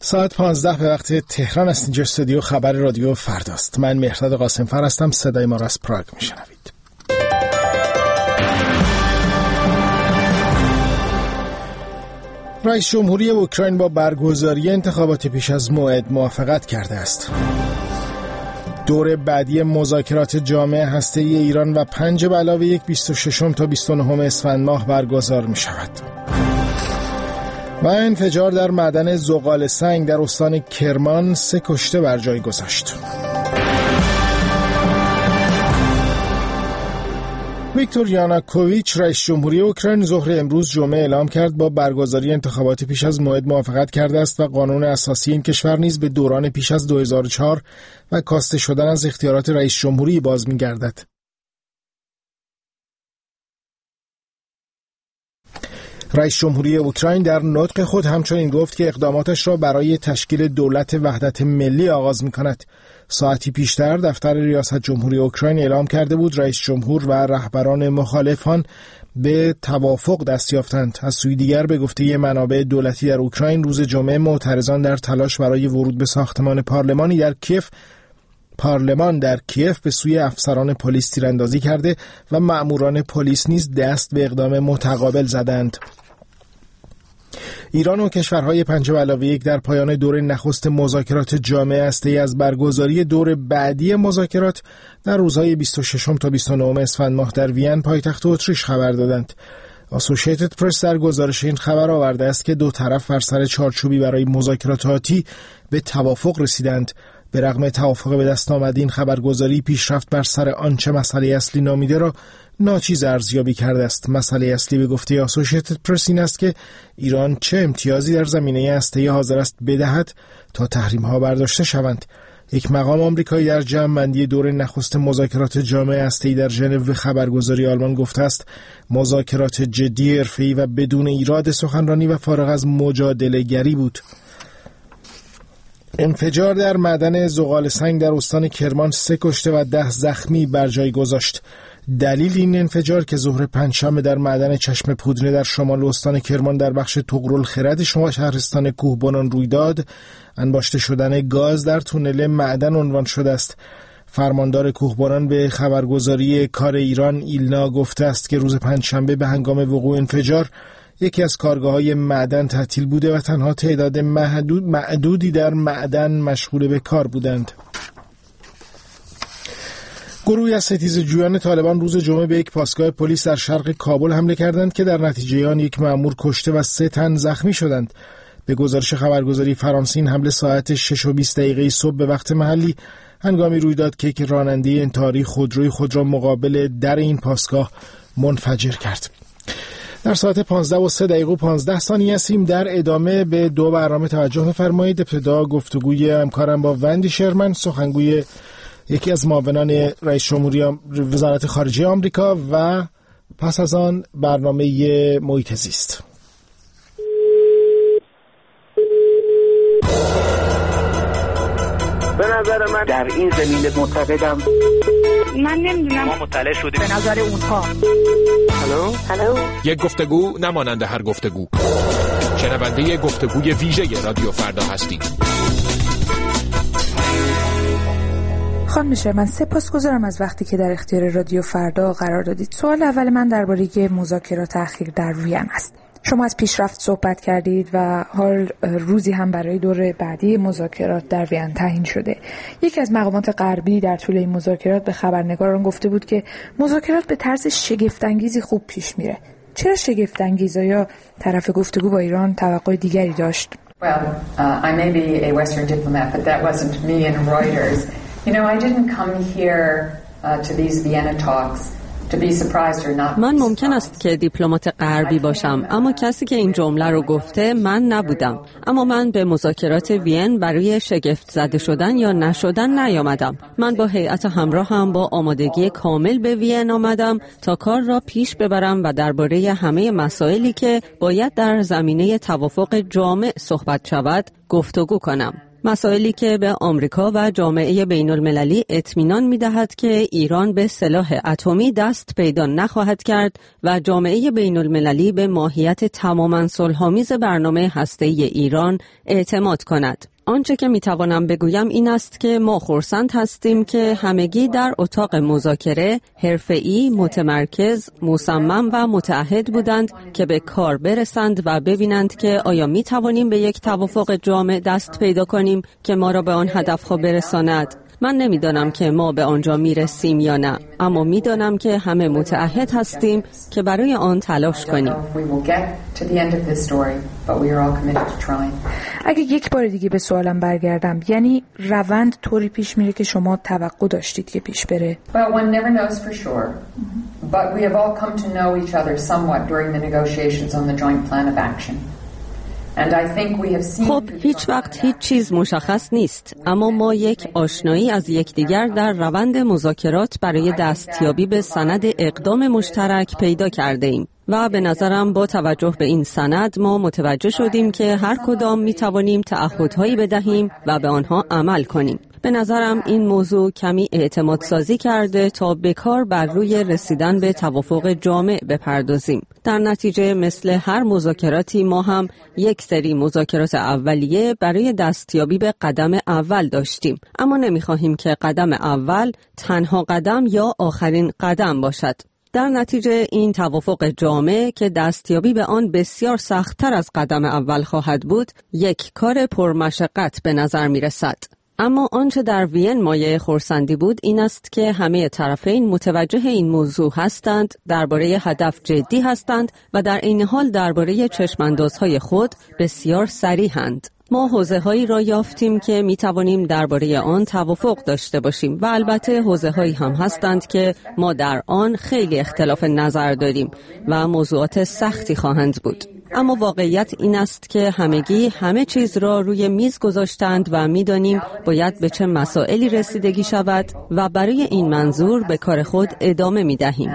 ساعت 15 به وقت تهران است. اینجا استودیو خبر رادیو فرداست. من مهرداد قاسمفر هستم. صدای ما را از پراگ میشنوید. رئیس جمهوری اوکراین با برگزاری انتخابات پیش از موعد موافقت کرده است. دور بعدی مذاکرات جامع هسته‌ای ایران و 5+1 26 تا 29 اسفند ماه برگزار می شود. و انفجار در معدن زغال سنگ در استان کرمان 3 کشته بر جای گذاشت. ویکتور یانوکوویچ رئیس جمهوری اوکراین ظهر امروز جمعه اعلام کرد با برگزاری انتخابات پیش از موعد موافقت کرده است و قانون اساسی این کشور نیز به دوران پیش از 2004 و کاسته شدن از اختیارات رئیس جمهوری باز می‌گردد. رئیس جمهوری اوکراین در نطق خود همچنین گفت که اقداماتش را برای تشکیل دولت وحدت ملی آغاز می‌کند. ساعتی پیشتر دفتر ریاست جمهوری اوکراین اعلام کرده بود رئیس جمهور و رهبران مخالفان به توافق دست یافتند. از سوی دیگر به گفته منابع دولتی در اوکراین روز جمعه معترضان در تلاش برای ورود به ساختمان پارلمان در کیف به سوی افسران پلیس تیراندازی کرده و مأموران پلیس نیز دست به اقدام متقابل زدند. ایران و کشورهای 5+1 در پایان دور نخست مذاکرات جامع هسته‌ای از برگزاری دور بعدی مذاکرات در روزهای 26 تا 29 اسفند ماه در وین پایتخت اتریش خبر دادند. اسوسییتد پرس در گزارش این خبر آورده است که دو طرف بر سر چارچوبی برای مذاکرات آتی به توافق رسیدند. به رغم توافق به دست آمد این خبرگزاری پیشرفت بر سر آنچه مسئله اصلی نامیده را ناچیز ارزیابی کرده است. مسئله اصلی به گفته اسوسییتد پرس این است که ایران چه امتیازی در زمینه هسته‌ای حاضر است بدهد تا تحریم‌ها برداشته شوند. یک مقام آمریکایی در جمع‌بندی دور نخست مذاکرات جامع هسته‌ای در ژنو به خبرگزاری آلمان گفته است مذاکرات جدی حرفه‌ای و بدون ایراد سخنرانی و فارغ از مجادله‌گری بود. انفجار در معدن زغال سنگ در استان کرمان 3 کشته و 10 زخمی بر جای گذاشت. دلیل این انفجار که ظهر پنجشنبه در معدن چشم پودینه در شمال استان کرمان در بخش طغرالخرد شهرستان کوهبانان روی داد، انباشته شدن گاز در تونل معدن عنوان شده است. فرماندار کوهبانان به خبرگزاری کار ایران ایلنا گفته است که روز پنجشنبه به هنگام وقوع انفجار یکی از کارگاه‌های معدن تعطیل بوده و تنها تعداد معدودی در معدن مشغول به کار بودند. گروهی از ستیزجویان طالبان روز جمعه به یک پاسگاه پلیس در شرق کابل حمله کردند که در نتیجه آن یک مأمور کشته و 3 تن زخمی شدند. به گزارش خبرگزاری فرانسه این حمله ساعت 6:20 صبح به وقت محلی هنگامی روی داد که یک راننده انتحاری خودروی خود را مقابل در این پاسگاه منفجر کرد. در ساعت 15:03:15 هستیم. در ادامه به 2 برنامه توجه بفرمایید. ابتدا گفتگوی همکارم با وندی شرمن، سخنگوی یکی از معاونان رئیس جمهوری وزارت خارجه آمریکا، و پس از آن برنامه محیط زیست. به نظر من در این زمینه معتقدم من نمیدونم، ما مطلع شدیم به نظر اونها. هلو یک گفتگو نمانند هر گفتگو. شنونده گفتگوی ویژه رادیو فردا هستید. خانم شرمن، سپاسگزارم از وقتی که در اختیار رادیو فردا قرار دادید. سوال اول من درباره مذاکرات اخیر در وین است. شما از پیشرفت صحبت کردید و حال روزی هم برای دور بعدی مذاکرات در وین تعیین شده. یکی از مقامات غربی در طول این مذاکرات به خبرنگاران گفته بود که مذاکرات به طرز شگفت‌انگیزی خوب پیش میره. چرا شگفت‌انگیز؟ یا طرف گفتگو با ایران توقع دیگری داشت؟ I may be a Western diplomat, but that wasn't me and Reuters. You know, I didn't come here to these Vienna talks to be surprised or not. من ممکن است که دیپلمات غربی باشم، اما کسی که این جمله رو گفته من نبودم. اما من به مذاکرات وین برای شگفت زده شدن یا نشدن نیامدم. من با هیئت همراهم با آمادگی کامل به وین آمدم تا کار را پیش ببرم و درباره همه مسائلی که باید در زمینه توافق جامع صحبت شود گفتگو کنم. مسائلی که به آمریکا و جامعه بین المللی اطمینان می‌دهد که ایران به سلاح اتمی دست پیدا نخواهد کرد و جامعه بین المللی به ماهیت تماماً صلح‌آمیز برنامه هسته‌ای ایران اعتماد کند. آنچه که میتوانم بگویم این است که ما خرسند هستیم که همگی در اتاق مذاکره حرفه‌ای، متمرکز، مصمم و متعهد بودند که به کار برسند و ببینند که آیا میتوانیم به یک توافق جامع دست پیدا کنیم که ما را به آن هدفها برساند. من نمیدانم که ما به آنجا میرسیم یا نه، اما میدانم که همه متعهد هستیم که برای آن تلاش کنیم. اگه یک بار دیگه به سوالم برگردم، یعنی روند طوری پیش میره که شما توقع داشتید که پیش بره؟ Well, one never knows for sure, but we have all come to know each other somewhat during the negotiations on the joint plan of action. خب هیچ وقت هیچ چیز مشخص نیست، اما ما یک آشنایی از یکدیگر در روند مذاکرات برای دستیابی به سند اقدام مشترک پیدا کرده ایم و به نظرم با توجه به این سند ما متوجه شدیم که هر کدام می توانیم تعهدهایی بدهیم و به آنها عمل کنیم. به نظرم این موضوع کمی اعتماد سازی کرده تا به کار بر روی رسیدن به توافق جامع بپردازیم. در نتیجه مثل هر مذاکراتی ما هم یک سری مذاکرات اولیه برای دستیابی به قدم اول داشتیم، اما نمی‌خواهیم که قدم اول تنها قدم یا آخرین قدم باشد. در نتیجه این توافق جامع که دستیابی به آن بسیار سخت‌تر از قدم اول خواهد بود، یک کار پرمشقت به نظر می‌رسد. اما آنچه در وین مایه خرسندی بود این است که همه طرفین متوجه این موضوع هستند، درباره هدف جدی هستند و در این حال درباره چشماندازهای خود بسیار صریحند. ما حوزه‌هایی را یافتیم که می‌توانیم درباره آن توافق داشته باشیم و البته حوزه‌هایی هم هستند که ما در آن خیلی اختلاف نظر داریم و موضوعات سختی خواهند بود. اما واقعیت این است که همگی همه چیز را روی میز گذاشتند و می‌دانیم باید به چه مسائلی رسیدگی شود و برای این منظور به کار خود ادامه می‌دهیم.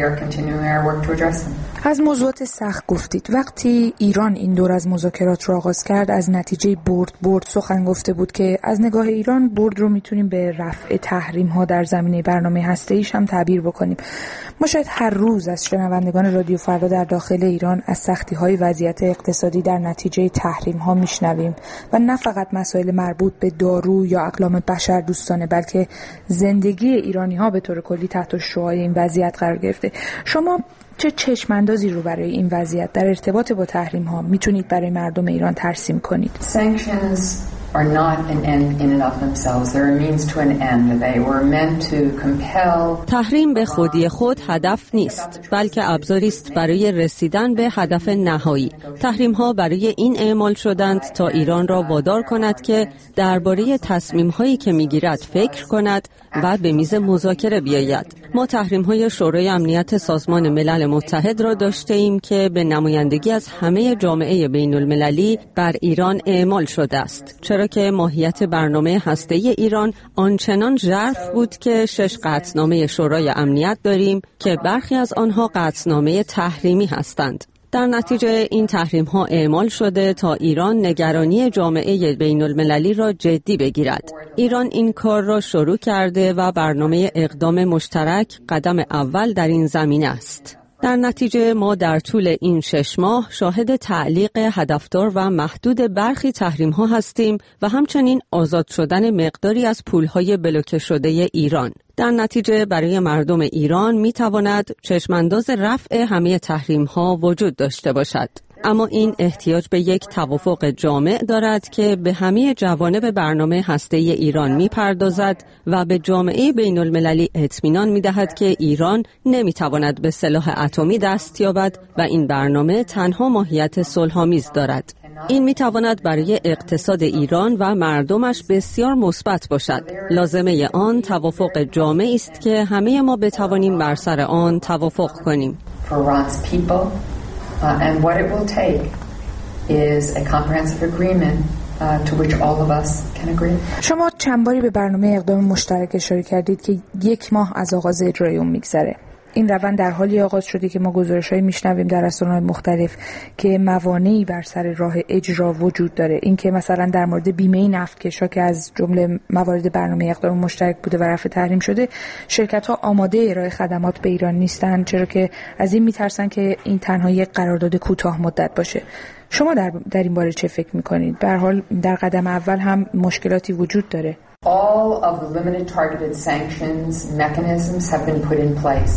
از موضوعات سخت گفتید. وقتی ایران این دور از مذاکرات را آغاز کرد از نتیجه برد سخن گفته بود که از نگاه ایران برد رو میتونیم به رفع تحریم‌ها در زمینه برنامه هسته‌ایش هم تعبیر بکنیم. ما شاید هر روز از شنوندگان رادیو فردا در داخل ایران از سختی‌های وضعیت اقتصادی در نتیجه تحریم‌ها میشنویم و نه فقط مسائل مربوط به دارو یا اقلام بشر دوستانه، بلکه زندگی ایرانی‌ها به طور کلی تحت شعاع این وضعیت قرار گرفته. شما چه چشماندازی رو برای این وضعیت در ارتباط با تحریم‌ها میتونید برای مردم ایران ترسیم کنید؟ Sanctions are not an end in and of themselves. They're a means to an end. They were meant to compel. تحریم به خودی خود هدف نیست، بلکه ابزاری است برای رسیدن به هدف نهایی. تحریم‌ها برای این اعمال شدند تا ایران را وادار کند که درباره تصمیم‌هایی که می‌گیرد فکر کند و به میز مذاکره بیاید. ما تحریم‌های شورای امنیت سازمان ملل متحد را داشته‌ایم که به نمایندگی از همه جامعه بین‌المللی بر ایران اعمال شده است، چرا که ماهیت برنامه هسته‌ای ایران آنچنان ژرف بود که 6 قطعنامه شورای امنیت داریم که برخی از آنها قطعنامه تحریمی هستند. در نتیجه این تحریم‌ها اعمال شده تا ایران نگرانی جامعه بین‌المللی را جدی بگیرد. ایران این کار را شروع کرده و برنامه اقدام مشترک قدم اول در این زمینه است. در نتیجه ما در طول این 6 ماه شاهد تعلیق هدفدار و محدود برخی تحریم‌ها هستیم و همچنین آزاد شدن مقداری از پول‌های بلوکه شده ایران. در نتیجه برای مردم ایران می‌تواند چشمانداز رفع همه تحریم‌ها وجود داشته باشد. اما این احتیاج به یک توافق جامع دارد که به همه جوانب برنامه هسته‌ای ایران می‌پردازد و به جامعه بین‌المللی اطمینان می‌دهد که ایران نمی‌تواند به سلاح اتمی دست یابد و این برنامه تنها ماهیت صلح‌آمیز دارد. این می‌تواند برای اقتصاد ایران و مردمش بسیار مثبت باشد. لازمه آن توافق جامعی است که همه ما بتوانیم بر سر آن توافق کنیم. And what it will take is a comprehensive agreement to which all of us can agree. شما چند باری به برنامه اقدام مشترک اشاره کردید که 1 ماه از آغاز اجرای اون میگذره. این روند در حالی آغاز شده که ما گزارش‌هایی میشنویم در رسانه‌های مختلف که موانعی بر سر راه اجرا وجود داره. این که مثلا در مورد بیمه نفتکش‌ها که از جمله موارد برنامه اقدام مشترک بوده و رفع تحریم شده، شرکت‌ها آماده ارائه خدمات به ایران نیستن، چرا که از این میترسن که این تنها یک قرارداد کوتاه مدت باشه. شما در این باره چه فکر می‌کنید؟ به هر حال در قدم اول هم مشکلاتی وجود داره. All of the limited targeted sanctions mechanisms have been put in place.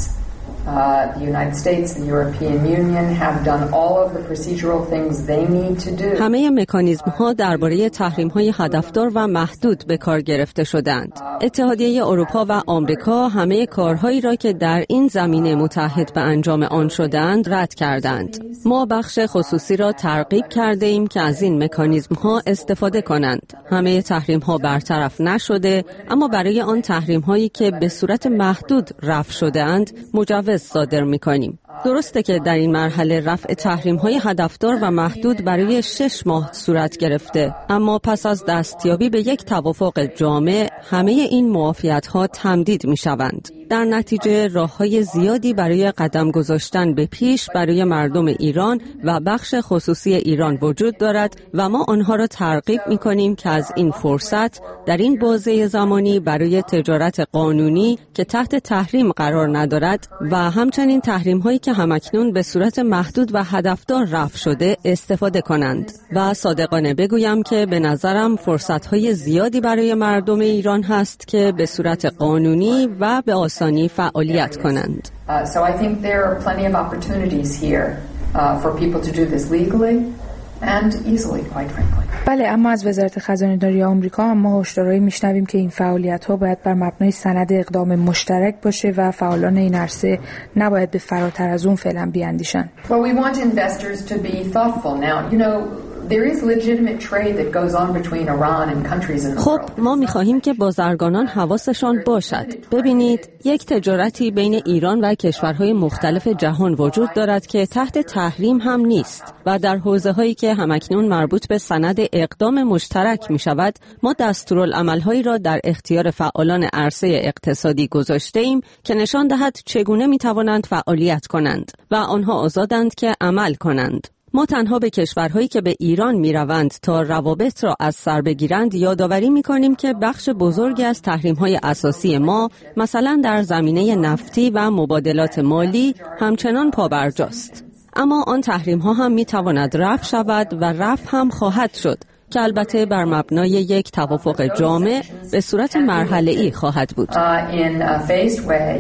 The United States, the European Union have done all of the procedural things they need to do. همه مکانیزم‌ها درباره تحریم‌های هدفدار و محدود به کار گرفته شدند. اتحادیه اروپا و آمریکا همه کارهایی را که در این زمینه متحد به انجام آن شدند رد کردند. ما بخش خصوصی را ترغیب کرده ایم که از این مکانیزم‌ها استفاده کنند. همه تحریم‌ها برطرف نشده، اما برای آن تحریم‌هایی که به صورت محدود رفع شده‌اند مجوز صادر می‌کنیم. درسته که در این مرحله رفع تحریم‌های هدفدار و محدود برای 6 ماه صورت گرفته، اما پس از دستیابی به یک توافق جامع همه این معافیت‌ها تمدید می‌شوند. در نتیجه راه‌های زیادی برای قدم گذاشتن به پیش برای مردم ایران و بخش خصوصی ایران وجود دارد و ما آنها را ترغیب می‌کنیم که از این فرصت در این بازه زمانی برای تجارت قانونی که تحت تحریم قرار ندارد و همچنین تحریم‌هایی که همکنون به صورت محدود و هدفدار رفع شده استفاده کنند. و صادقانه بگویم که به نظرم فرصت‌های زیادی برای مردم ایران هست که به صورت قانونی و به آسانی فعالیت کنند. So I think there are plenty of opportunities here for people to do this legally and easily, quite frankly. بله، اما از وزارت خزانه‌داری آمریکا هم ما هشدارهایی میشنویم که این فعالیت‌ها باید بر مبنای سند اقدام مشترک باشه و فعالان این عرصه نباید به فراتر از اون فعلا بیاندیشن. Well, we want investors to be thoughtful now. You know, there is legitimate trade that goes on between Iran and countries in the خب world. ما می‌خواهیم که بازرگانان حواسشان باشد. ببینید، یک تجارتی بین ایران و کشورهای مختلف جهان وجود دارد که تحت تحریم هم نیست و در حوزه‌هایی که همکنون مربوط به سند اقدام مشترک می‌شود، ما دستورالعمل‌هایی را در اختیار فعالان عرصه اقتصادی گذاشته‌ایم که نشان دهد چگونه می‌توانند فعالیت کنند و آنها آزادند که عمل کنند. ما تنها به کشورهایی که به ایران می‌روند تا روابط را از سر بگیرند یادآوری می‌کنیم که بخش بزرگی از تحریم‌های اساسی ما، مثلا در زمینه نفتی و مبادلات مالی، همچنان پابرجاست. اما آن تحریم‌ها هم می‌تواند رفع شود و رفع هم خواهد شد که البته بر مبنای یک توافق جامع به صورت مرحله‌ای خواهد بود. In a phased way,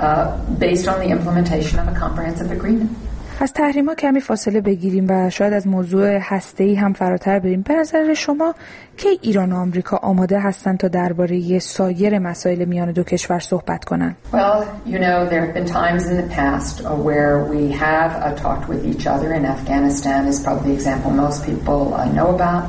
based on the implementation of a comprehensive agreement. از تحریم‌ها کمی فاصله بگیریم و شاید از موضوع هسته‌ای هم فراتر بریم. به نظر شما که ایران و آمریکا آماده هستند تا درباره سایر مسائل میان دو کشور صحبت کنند؟ Well, you know, there have been times in the past where we have talked with each other, and Afghanistan is probably the example most people know about.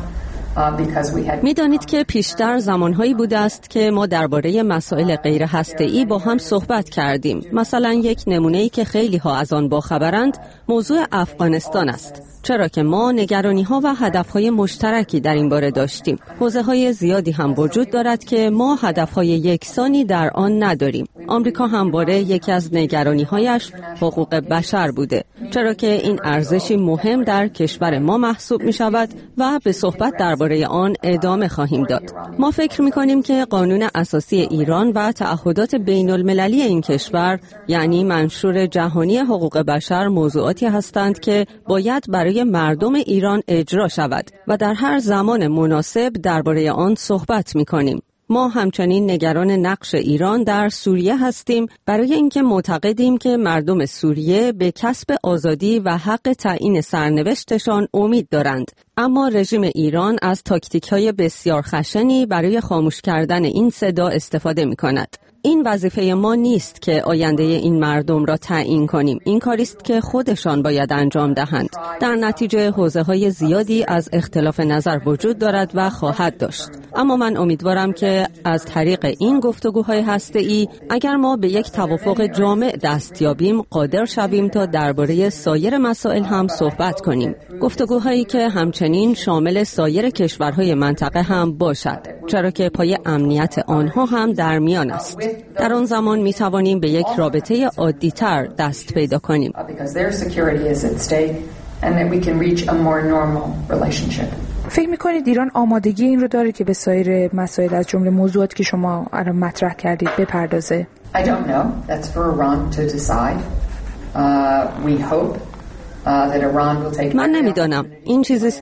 می‌دانید که پیشتر زمانهایی بوده است که ما درباره مسائل غیر هسته‌ای با هم صحبت کردیم. مثلا یک نمونه‌ای که خیلی ها از آن باخبرند موضوع افغانستان است. چرا که ما نگرانی‌ها و هدف‌های مشترکی در این باره داشتیم. حوزه‌های زیادی هم وجود دارد که ما هدف‌های یکسانی در آن نداریم. آمریکا همواره یکی از نگرانی‌هایش حقوق بشر بوده. چرا که این ارزشی مهم در کشور ما محسوب می‌شود و به صحبت درباره آن ادامه خواهیم داد. ما فکر می‌کنیم که قانون اساسی ایران و تعهدات بین‌المللی این کشور، یعنی منشور جهانی حقوق بشر، موضوعاتی هستند که باید برای مردم ایران اجرا شود و در هر زمان مناسب درباره آن صحبت می‌کنیم. ما همچنین نگران نقش ایران در سوریه هستیم، برای اینکه معتقدیم که مردم سوریه به کسب آزادی و حق تعیین سرنوشتشان امید دارند. اما رژیم ایران از تاکتیک‌های بسیار خشنی برای خاموش کردن این صدا استفاده می‌کند. این وظیفه ما نیست که آینده این مردم را تعیین کنیم. این کاری است که خودشان باید انجام دهند. در نتیجه حوزه‌های زیادی از اختلاف نظر وجود دارد و خواهد داشت. اما من امیدوارم که از طریق این گفتگوهای هسته‌ای اگر ما به یک توافق جامع دست یابیم، قادر شویم تا درباره سایر مسائل هم صحبت کنیم. گفتگوهایی که همچنین شامل سایر کشورهای منطقه هم باشد، چرا که پای امنیت آنها هم در میان است. در آن زمان می توانیم به یک رابطه عادی‌تر دست پیدا کنیم. فکر می‌کنید ایران آمادگی این رو داره که به سایر مسائل از جمله موضوعاتی که شما الان مطرح کردید بپردازه؟ I don't know. That's for Iran to decide. We hope that Iran will take. من نمیدانم. این چیزی